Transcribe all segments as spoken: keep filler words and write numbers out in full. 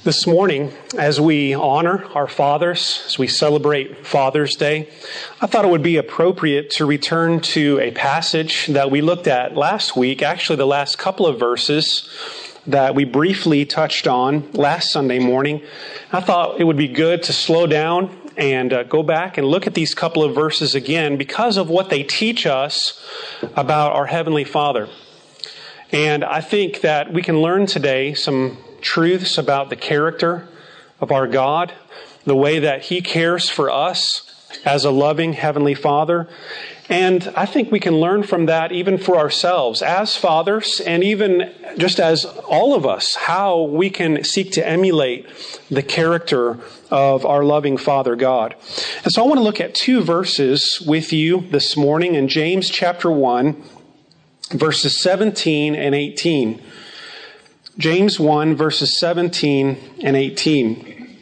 This morning, as we honor our fathers, as we celebrate Father's Day, I thought it would be appropriate to return to a passage that we looked at last week, actually the last couple of verses that we briefly touched on last Sunday morning. I thought it would be good to slow down and uh, go back and look at these couple of verses again because of what they teach us about our Heavenly Father. And I think that we can learn today some truths about the character of our God, the way that He cares for us as a loving Heavenly Father. And I think we can learn from that even for ourselves as fathers and even just as all of us, how we can seek to emulate the character of our loving Father God. And so I want to look at two verses with you this morning in James chapter one, verses seventeen and eighteen. James one, verses seventeen and eighteen.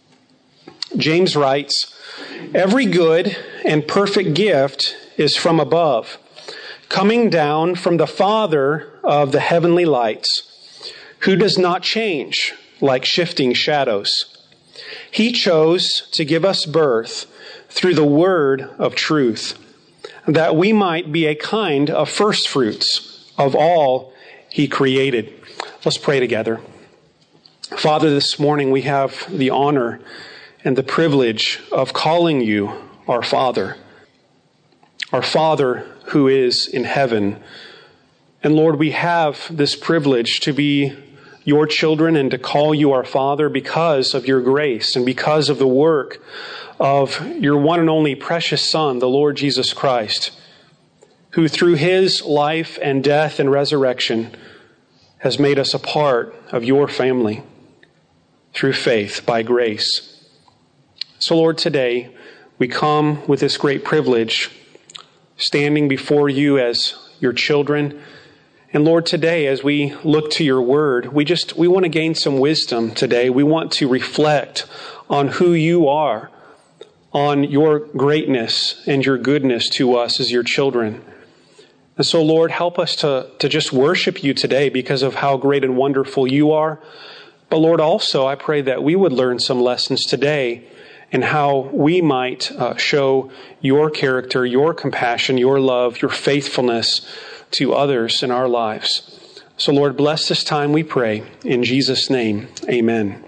James writes, "Every good and perfect gift is from above, coming down from the Father of the heavenly lights, who does not change like shifting shadows. He chose to give us birth through the word of truth, that we might be a kind of firstfruits of all He created." Let's pray together. Father, this morning we have the honor and the privilege of calling You our Father, our Father who is in heaven. And Lord, we have this privilege to be Your children and to call You our Father because of Your grace and because of the work of Your one and only precious Son, the Lord Jesus Christ, who through His life and death and resurrection has made us a part of Your family through faith by grace. So Lord, today we come with this great privilege, standing before You as Your children. And Lord, today as we look to Your word, we just, we want to gain some wisdom today. We want to reflect on who You are, on Your greatness and Your goodness to us as Your children. And so, Lord, help us to, to just worship You today because of how great and wonderful You are. But Lord, also, I pray that we would learn some lessons today in how we might uh, show Your character, Your compassion, Your love, Your faithfulness to others in our lives. So, Lord, bless this time, we pray. In Jesus' name, amen.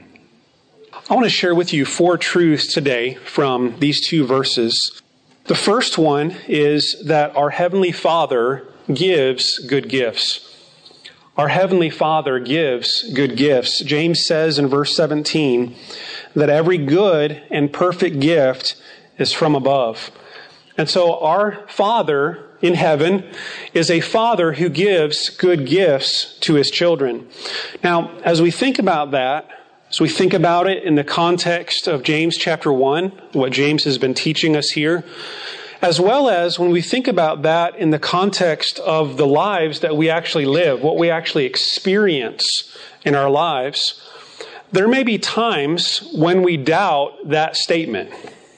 I want to share with you four truths today from these two verses. The first one is that our Heavenly Father gives good gifts. Our Heavenly Father gives good gifts. James says in verse seventeen that every good and perfect gift is from above. And so our Father in heaven is a Father who gives good gifts to His children. Now, as we think about that, as we think about it in the context of James chapter one, what James has been teaching us here, as well as when we think about that in the context of the lives that we actually live, what we actually experience in our lives, there may be times when we doubt that statement,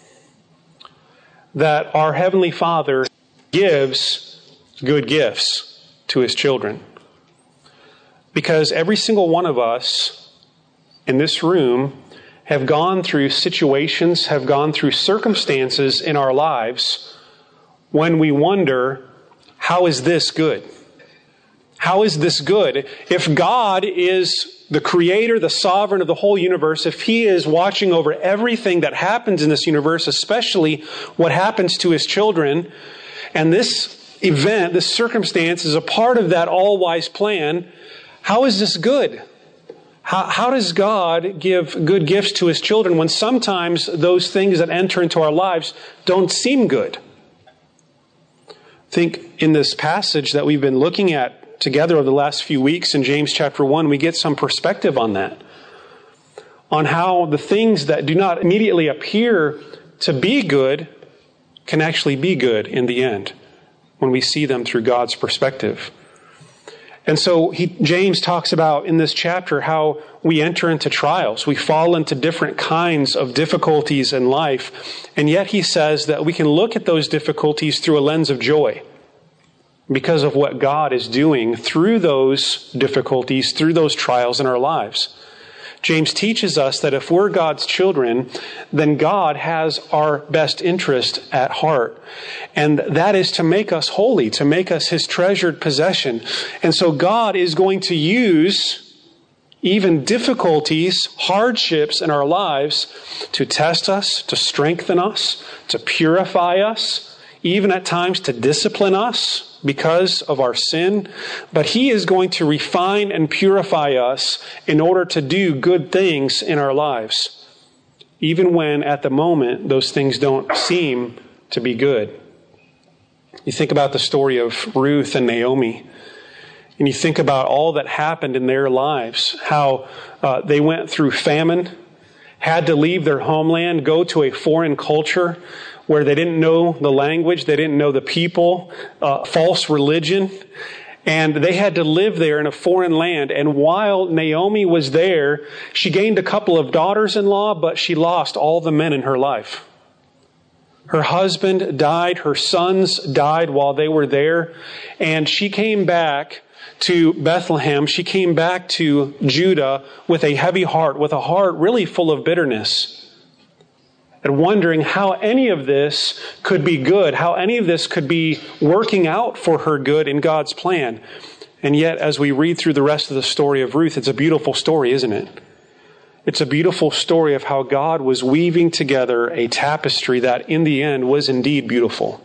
that our Heavenly Father gives good gifts to His children. Because every single one of us in this room have gone through situations, have gone through circumstances in our lives when we wonder, how is this good? How is this good? If God is the creator, the sovereign of the whole universe, if He is watching over everything that happens in this universe, especially what happens to His children, and this event, this circumstance is a part of that all-wise plan, how is this good? How, how does God give good gifts to His children when sometimes those things that enter into our lives don't seem good? I think in this passage that we've been looking at together over the last few weeks in James chapter one, we get some perspective on that. On how the things that do not immediately appear to be good can actually be good in the end when we see them through God's perspective. And so he, James talks about in this chapter how we enter into trials. We fall into different kinds of difficulties in life. And yet he says that we can look at those difficulties through a lens of joy because of what God is doing through those difficulties, through those trials in our lives. James teaches us that if we're God's children, then God has our best interest at heart. And that is to make us holy, to make us His treasured possession. And so God is going to use even difficulties, hardships in our lives to test us, to strengthen us, to purify us, even at times to discipline us because of our sin. But He is going to refine and purify us in order to do good things in our lives, even when at the moment those things don't seem to be good. You think about the story of Ruth and Naomi, and you think about all that happened in their lives, how uh, they went through famine, had to leave their homeland, go to a foreign culture where they didn't know the language, they didn't know the people, uh, false religion, and they had to live there in a foreign land. And while Naomi was there, she gained a couple of daughters-in-law, but she lost all the men in her life. Her husband died, her sons died while they were there, and she came back to Bethlehem. She came back to Judah with a heavy heart, with a heart really full of bitterness, and wondering how any of this could be good, how any of this could be working out for her good in God's plan. And yet, as we read through the rest of the story of Ruth, it's a beautiful story, isn't it? It's a beautiful story of how God was weaving together a tapestry that in the end was indeed beautiful.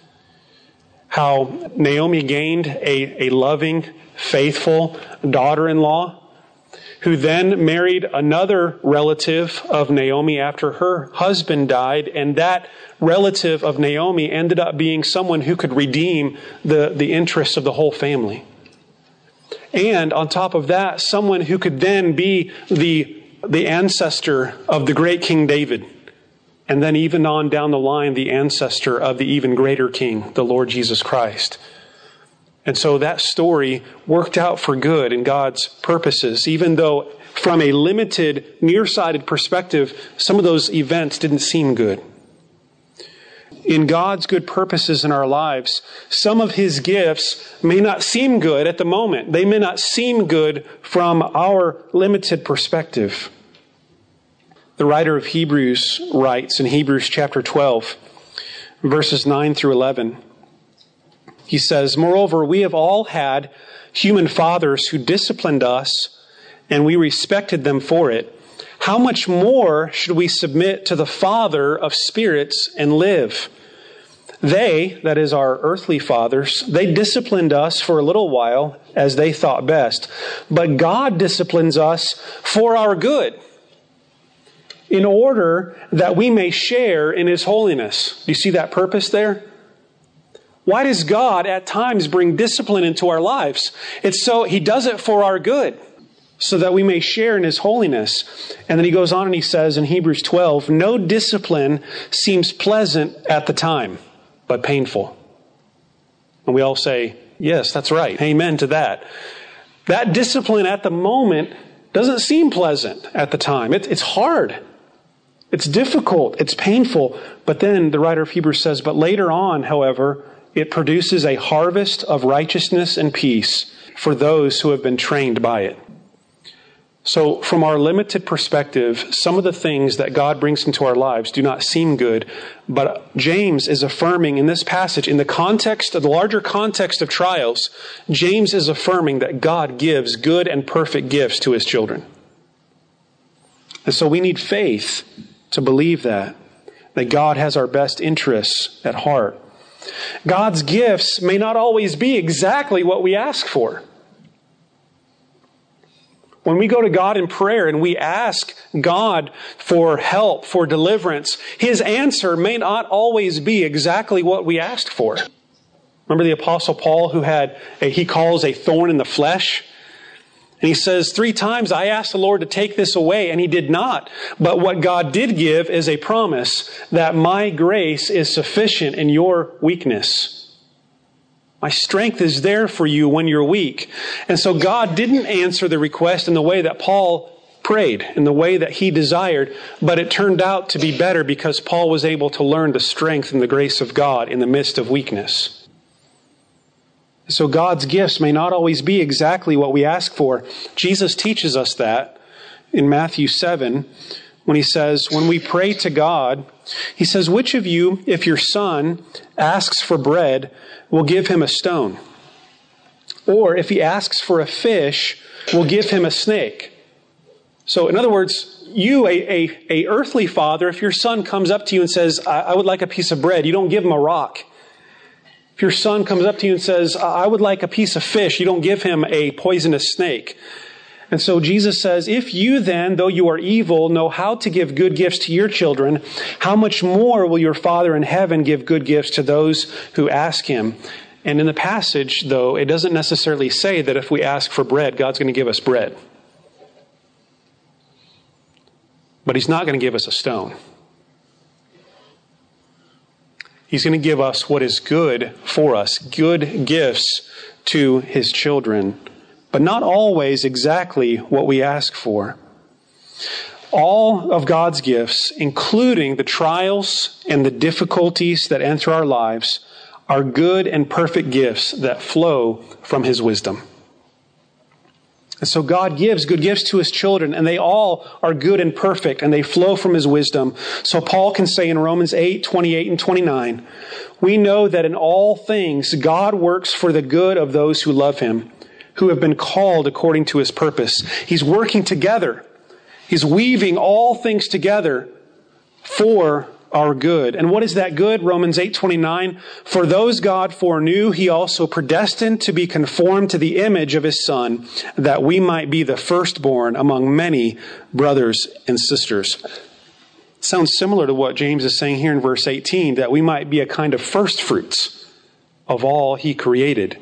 How Naomi gained a, a loving, faithful daughter-in-law who then married another relative of Naomi after her husband died, and that relative of Naomi ended up being someone who could redeem the, the interests of the whole family. And on top of that, someone who could then be the, the ancestor of the great King David, and then even on down the line, the ancestor of the even greater King, the Lord Jesus Christ. And so that story worked out for good in God's purposes, even though from a limited, nearsighted perspective, some of those events didn't seem good. In God's good purposes in our lives, some of His gifts may not seem good at the moment. They may not seem good from our limited perspective. The writer of Hebrews writes in Hebrews chapter twelve, verses nine through eleven, he says, "Moreover, we have all had human fathers who disciplined us, and we respected them for it. How much more should we submit to the Father of spirits and live? They," that is our earthly fathers, "they disciplined us for a little while as they thought best. But God disciplines us for our good, in order that we may share in His holiness." Do you see that purpose there? Why does God at times bring discipline into our lives? It's so He does it for our good, so that we may share in His holiness. And then he goes on and he says in Hebrews twelve, "No discipline seems pleasant at the time, but painful." And we all say, yes, that's right. Amen to that. That discipline at the moment doesn't seem pleasant at the time. It, it's hard. It's difficult. It's painful. But then the writer of Hebrews says, but later on, however, it produces a harvest of righteousness and peace for those who have been trained by it. So from our limited perspective, some of the things that God brings into our lives do not seem good, but James is affirming in this passage, in the context of the larger context of trials, James is affirming that God gives good and perfect gifts to His children. And so we need faith to believe that, that God has our best interests at heart. God's gifts may not always be exactly what we ask for. When we go to God in prayer and we ask God for help, for deliverance, His answer may not always be exactly what we asked for. Remember the Apostle Paul who had, a, he calls a thorn in the flesh? And he says, three times I asked the Lord to take this away, and He did not. But what God did give is a promise that my grace is sufficient in your weakness. My strength is there for you when you're weak. And so God didn't answer the request in the way that Paul prayed, in the way that he desired, but it turned out to be better because Paul was able to learn the strength and the grace of God in the midst of weakness. So God's gifts may not always be exactly what we ask for. Jesus teaches us that in Matthew seven when he says, when we pray to God, he says, which of you, if your son asks for bread, will give him a stone? Or if he asks for a fish, will give him a snake? So in other words, you, a, a, a earthly father, if your son comes up to you and says, I, I would like a piece of bread, you don't give him a rock. If your son comes up to you and says, I would like a piece of fish, you don't give him a poisonous snake. And so Jesus says, if you then, though you are evil, know how to give good gifts to your children, how much more will your Father in heaven give good gifts to those who ask him? And in the passage, though, it doesn't necessarily say that if we ask for bread, God's going to give us bread. But he's not going to give us a stone. He's going to give us what is good for us, good gifts to his children, but not always exactly what we ask for. All of God's gifts, including the trials and the difficulties that enter our lives, are good and perfect gifts that flow from his wisdom. And so God gives good gifts to his children, and they all are good and perfect, and they flow from his wisdom. So Paul can say in Romans eight, twenty-eight and twenty-nine, we know that in all things God works for the good of those who love him, who have been called according to his purpose. He's working together. He's weaving all things together for our good. And what is that good? Romans eight twenty-nine, for those God foreknew, he also predestined to be conformed to the image of his Son, that we might be the firstborn among many brothers and sisters. It sounds similar to what James is saying here in verse eighteen, that we might be a kind of first fruits of all he created.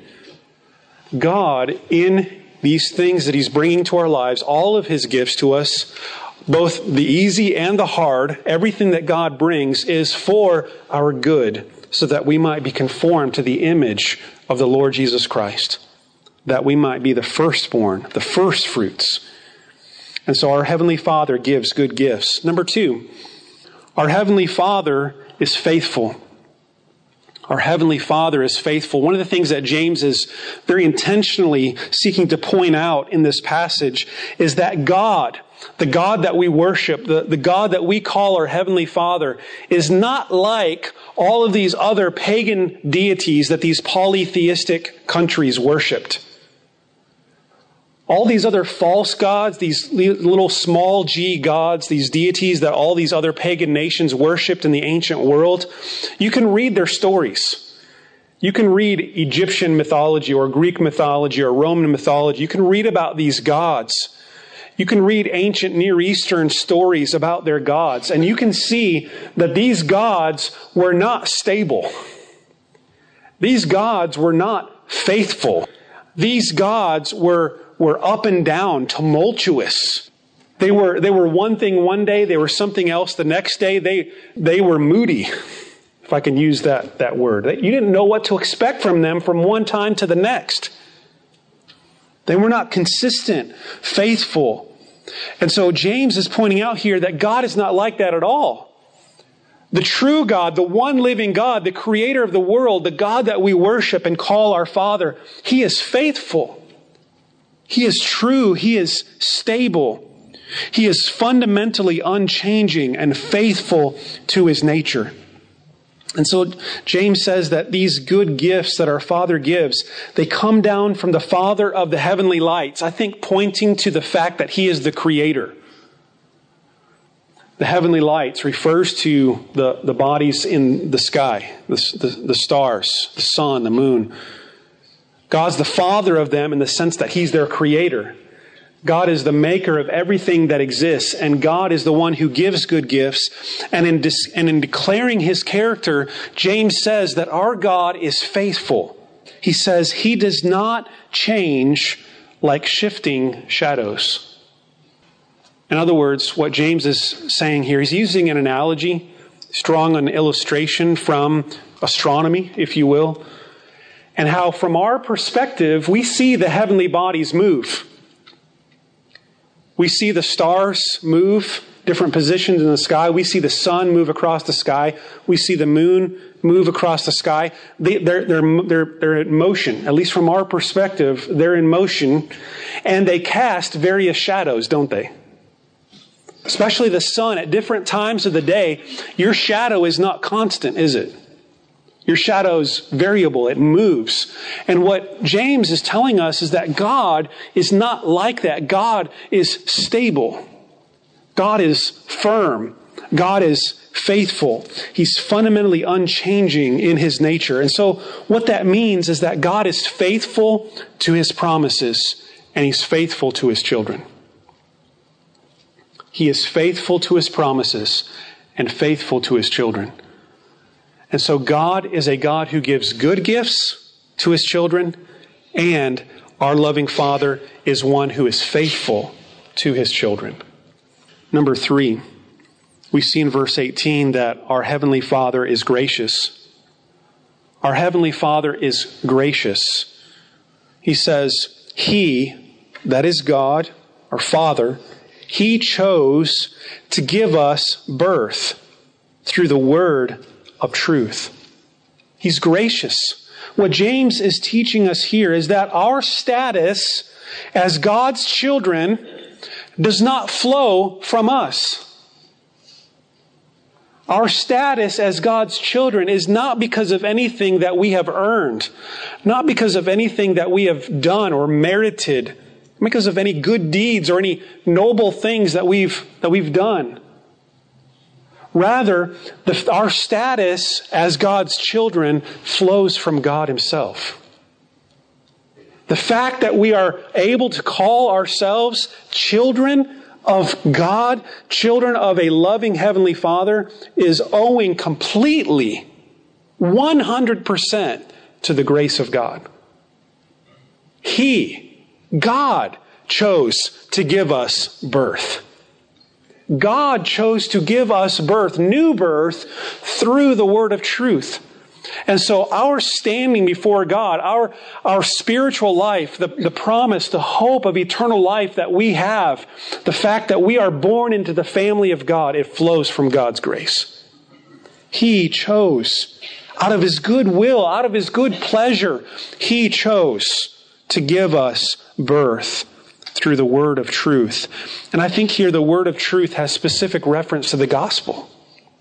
God, in these things that he's bringing to our lives, all of his gifts to us, both the easy and the hard, everything that God brings is for our good, so that we might be conformed to the image of the Lord Jesus Christ, that we might be the firstborn, the first fruits. And so our Heavenly Father gives good gifts. Number two, our Heavenly Father is faithful. Our Heavenly Father is faithful. One of the things that James is very intentionally seeking to point out in this passage is that God, the God that we worship, the, the God that we call our Heavenly Father, is not like all of these other pagan deities that these polytheistic countries worshipped. All these other false gods, these little small g gods, these deities that all these other pagan nations worshipped in the ancient world, you can read their stories. You can read Egyptian mythology or Greek mythology or Roman mythology. You can read about these gods. You can read ancient Near Eastern stories about their gods, and you can see that these gods were not stable. These gods were not faithful. These gods were were up and down, tumultuous. They were, they were one thing one day, they were something else the next day. They, they were moody, if I can use that, that word. You didn't know what to expect from them from one time to the next. They were not consistent, faithful. And so James is pointing out here that God is not like that at all. The true God, the one living God, the creator of the world, the God that we worship and call our Father, he is faithful. He is true. He is stable. He is fundamentally unchanging and faithful to his nature. And so James says that these good gifts that our Father gives, they come down from the Father of the heavenly lights, I think pointing to the fact that he is the creator. The heavenly lights refers to the, the bodies in the sky, the, the, the stars, the sun, the moon. God's the Father of them in the sense that he's their creator. God is the maker of everything that exists, and God is the one who gives good gifts. And in, dis- and in declaring his character, James says that our God is faithful. He says he does not change like shifting shadows. In other words, what James is saying here, he's using an analogy, drawing an illustration from astronomy, if you will, and how from our perspective, we see the heavenly bodies move. We see the stars move, different positions in the sky. We see the sun move across the sky. We see the moon move across the sky. They, they're, they're, they're, they're in motion. At least from our perspective, they're in motion. And they cast various shadows, don't they? especially the sun at different times of the day, your shadow is not constant, is it? Your shadow's variable. It moves. And what James is telling us is that God is not like that. God is stable. God is firm. God is faithful. He's fundamentally unchanging in his nature. And so what that means is that God is faithful to his promises, and he's faithful to his children. He is faithful to his promises and faithful to his children. And so God is a God who gives good gifts to his children, and our loving Father is one who is faithful to his children. Number three, we see in verse eighteen that our Heavenly Father is gracious. Our Heavenly Father is gracious. He says, He, that is God, our Father, He chose to give us birth through the word of truth. He's gracious. What James is teaching us here is that our status as God's children does not flow from us. Our status as God's children is not because of anything that we have earned, not because of anything that we have done or merited, because of any good deeds or any noble things that we've that we've done. Rather, the, our status as God's children flows from God himself. The fact that we are able to call ourselves children of God, children of a loving Heavenly Father, is owing completely, one hundred percent to the grace of God. He, God, chose to give us birth. God chose to give us birth, new birth, through the word of truth. And so our standing before God, our, our spiritual life, the, the promise, the hope of eternal life that we have, the fact that we are born into the family of God, it flows from God's grace. He chose, out of his good will, out of his good pleasure, he chose to give us birth through the word of truth. And I think here the word of truth has specific reference to the gospel.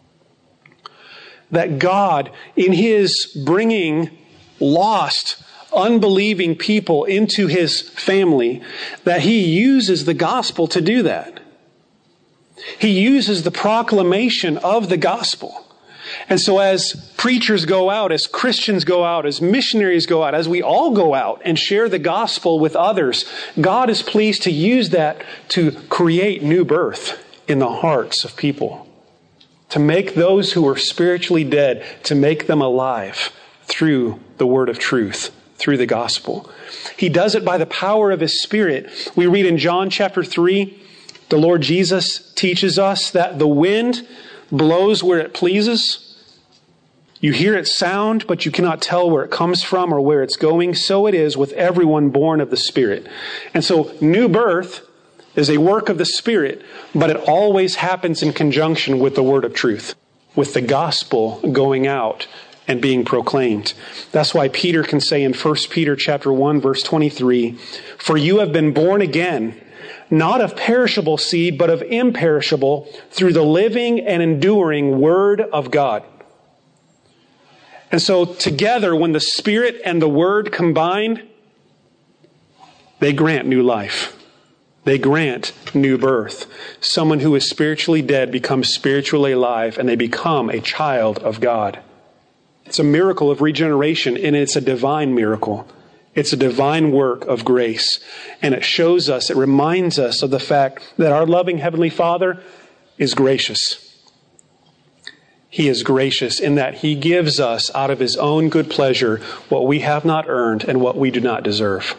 That God, in his bringing lost, unbelieving people into his family, that he uses the gospel to do that. He uses the proclamation of the gospel. And so as preachers go out, as Christians go out, as missionaries go out, as we all go out and share the gospel with others, God is pleased to use that to create new birth in the hearts of people. To make those who are spiritually dead, to make them alive through the word of truth, through the gospel. He does it by the power of his Spirit. We read in John chapter three, the Lord Jesus teaches us that the wind blows where it pleases. You hear its sound, but you cannot tell where it comes from or where it's going. So it is with everyone born of the Spirit. And so new birth is a work of the Spirit, but it always happens in conjunction with the word of truth, with the gospel going out and being proclaimed. That's why Peter can say in First Peter chapter one, verse twenty-three, "For you have been born again, not of perishable seed, but of imperishable, through the living and enduring word of God." And so together, when the Spirit and the Word combine, they grant new life. They grant new birth. Someone who is spiritually dead becomes spiritually alive, and they become a child of God. It's a miracle of regeneration, and it's a divine miracle. It's a divine work of grace. And it shows us, it reminds us of the fact that our loving Heavenly Father is gracious. He is gracious in that He gives us out of His own good pleasure what we have not earned and what we do not deserve.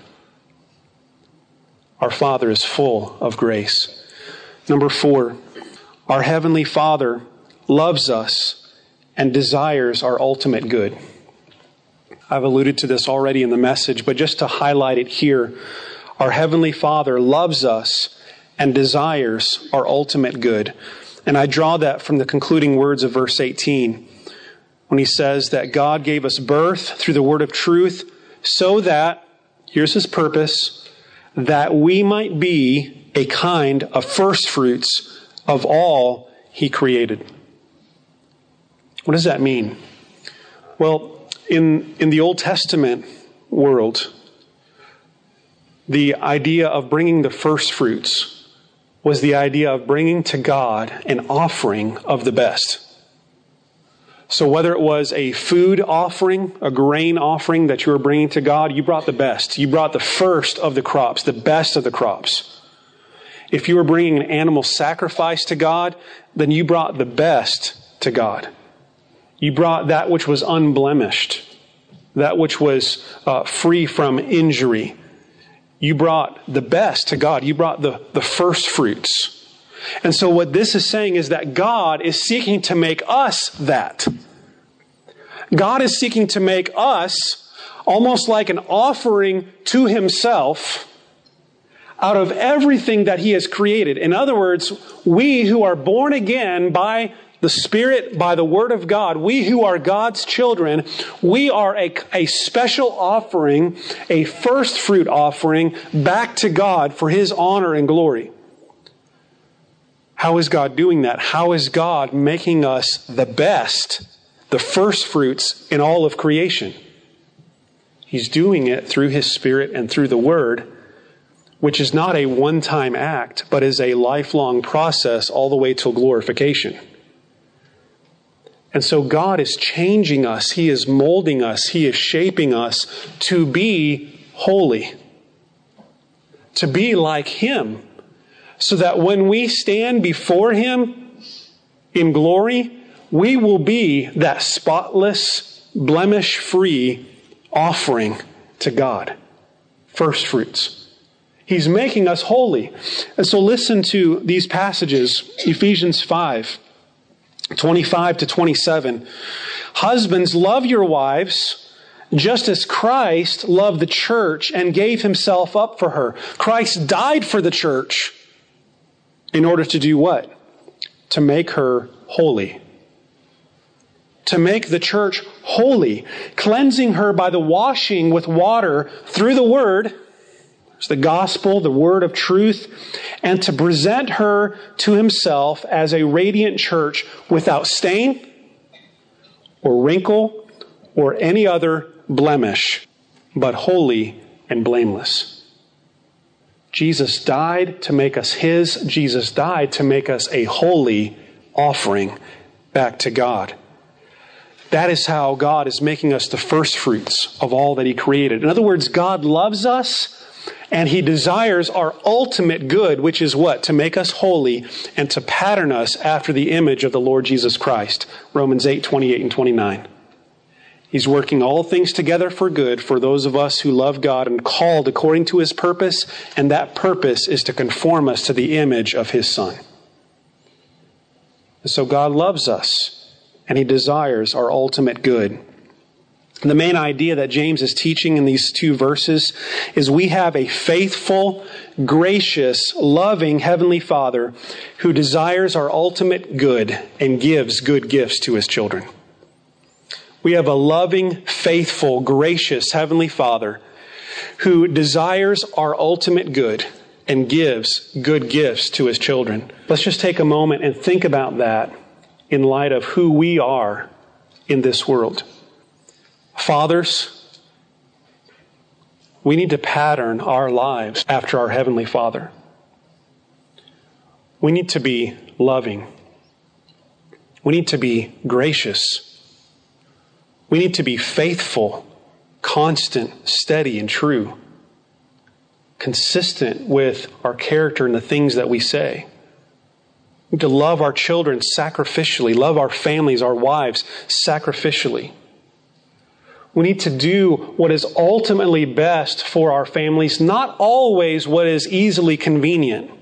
Our Father is full of grace. Number four, our Heavenly Father loves us and desires our ultimate good. I've alluded to this already in the message, but just to highlight it here, our Heavenly Father loves us and desires our ultimate good. And I draw that from the concluding words of verse eighteen, when he says that God gave us birth through the word of truth so that, here's His purpose, that we might be a kind of first fruits of all He created. What does that mean? Well, in, in the Old Testament world, the idea of bringing the first fruits was the idea of bringing to God an offering of the best. So whether it was a food offering, a grain offering that you were bringing to God, you brought the best. You brought the first of the crops, the best of the crops. If you were bringing an animal sacrifice to God, then you brought the best to God. You brought that which was unblemished, that which was uh, free from injury. You brought the best to God. You brought the, the first fruits. And so what this is saying is that God is seeking to make us that. God is seeking to make us almost like an offering to Himself out of everything that He has created. In other words, we who are born again by the Spirit, by the Word of God, we who are God's children, we are a, a special offering, a first fruit offering back to God for His honor and glory. How is God doing that? How is God making us the best, the first fruits in all of creation? He's doing it through His Spirit and through the Word, which is not a one-time act, but is a lifelong process all the way till glorification. And so God is changing us. He is molding us. He is shaping us to be holy, to be like Him, so that when we stand before Him in glory, we will be that spotless, blemish-free offering to God. First fruits. He's making us holy. And so listen to these passages, Ephesians five, twenty-five to twenty-seven. Husbands, love your wives, just as Christ loved the church and gave Himself up for her. Christ died for the church in order to do what? To make her holy. To make the church holy, cleansing her by the washing with water through the Word, the gospel, the word of truth, and to present her to Himself as a radiant church without stain or wrinkle or any other blemish, but holy and blameless. Jesus died to make us His. Jesus died to make us a holy offering back to God. That is how God is making us the first fruits of all that He created. In other words, God loves us, and He desires our ultimate good, which is what? To make us holy and to pattern us after the image of the Lord Jesus Christ. Romans eight, twenty-eight and twenty-nine. He's working all things together for good for those of us who love God and called according to His purpose, and that purpose is to conform us to the image of His Son. And so God loves us, and He desires our ultimate good. The main idea that James is teaching in these two verses is we have a faithful, gracious, loving Heavenly Father who desires our ultimate good and gives good gifts to His children. We have a loving, faithful, gracious Heavenly Father who desires our ultimate good and gives good gifts to His children. Let's just take a moment and think about that in light of who we are in this world. Fathers, we need to pattern our lives after our Heavenly Father. We need to be loving. We need to be gracious. We need to be faithful, constant, steady, and true. Consistent with our character and the things that we say. We need to love our children sacrificially, love our families, our wives sacrificially. We need to do what is ultimately best for our families, not always what is easily convenient.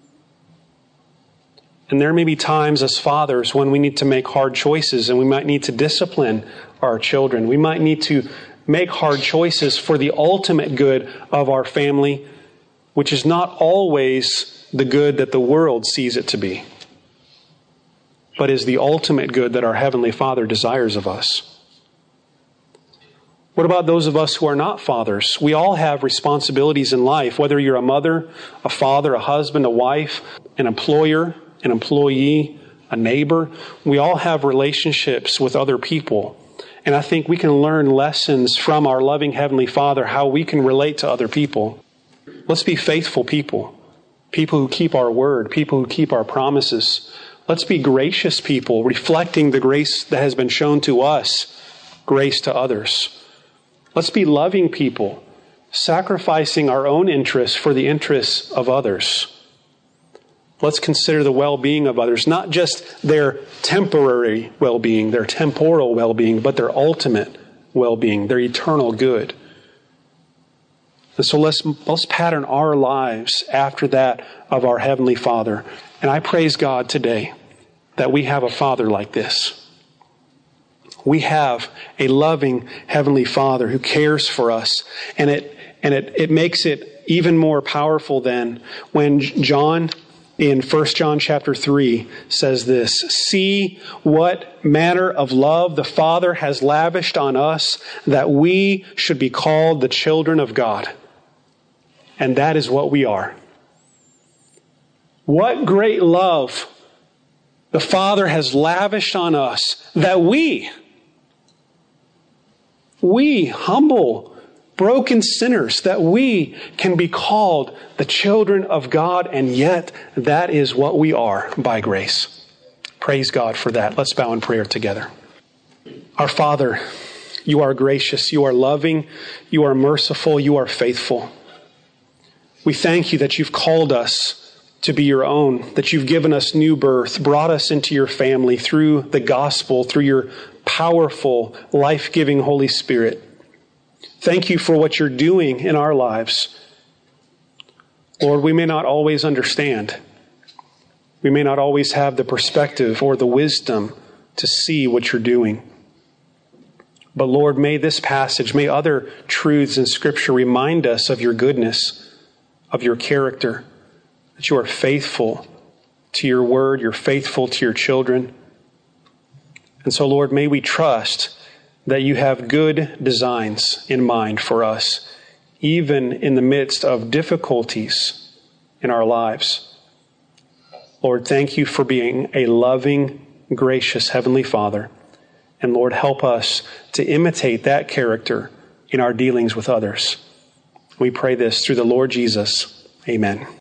And there may be times as fathers when we need to make hard choices and we might need to discipline our children. We might need to make hard choices for the ultimate good of our family, which is not always the good that the world sees it to be, but is the ultimate good that our Heavenly Father desires of us. What about those of us who are not fathers? We all have responsibilities in life, whether you're a mother, a father, a husband, a wife, an employer, an employee, a neighbor. We all have relationships with other people. And I think we can learn lessons from our loving Heavenly Father, how we can relate to other people. Let's be faithful people, people who keep our word, people who keep our promises. Let's be gracious people, reflecting the grace that has been shown to us, grace to others. Let's be loving people, sacrificing our own interests for the interests of others. Let's consider the well-being of others, not just their temporary well-being, their temporal well-being, but their ultimate well-being, their eternal good. And so let's, let's pattern our lives after that of our Heavenly Father. And I praise God today that we have a Father like this. We have a loving Heavenly Father who cares for us. And it, and it, it makes it even more powerful then when John in First John chapter three says this, "See what manner of love the Father has lavished on us, that we should be called the children of God." And that is what we are. What great love the Father has lavished on us, that we, we humble, broken sinners, that we can be called the children of God, and yet that is what we are by grace. Praise God for that. Let's bow in prayer together. Our Father, you are gracious, you are loving, you are merciful, you are faithful. We thank you that you've called us to be your own, that you've given us new birth, brought us into your family through the gospel, through your powerful, life-giving Holy Spirit. Thank you for what you're doing in our lives. Lord, we may not always understand. We may not always have the perspective or the wisdom to see what you're doing. But Lord, may this passage, may other truths in Scripture remind us of your goodness, of your character, that you are faithful to your word, you're faithful to your children. And so, Lord, may we trust that you have good designs in mind for us, even in the midst of difficulties in our lives. Lord, thank you for being a loving, gracious Heavenly Father. And Lord, help us to imitate that character in our dealings with others. We pray this through the Lord Jesus. Amen.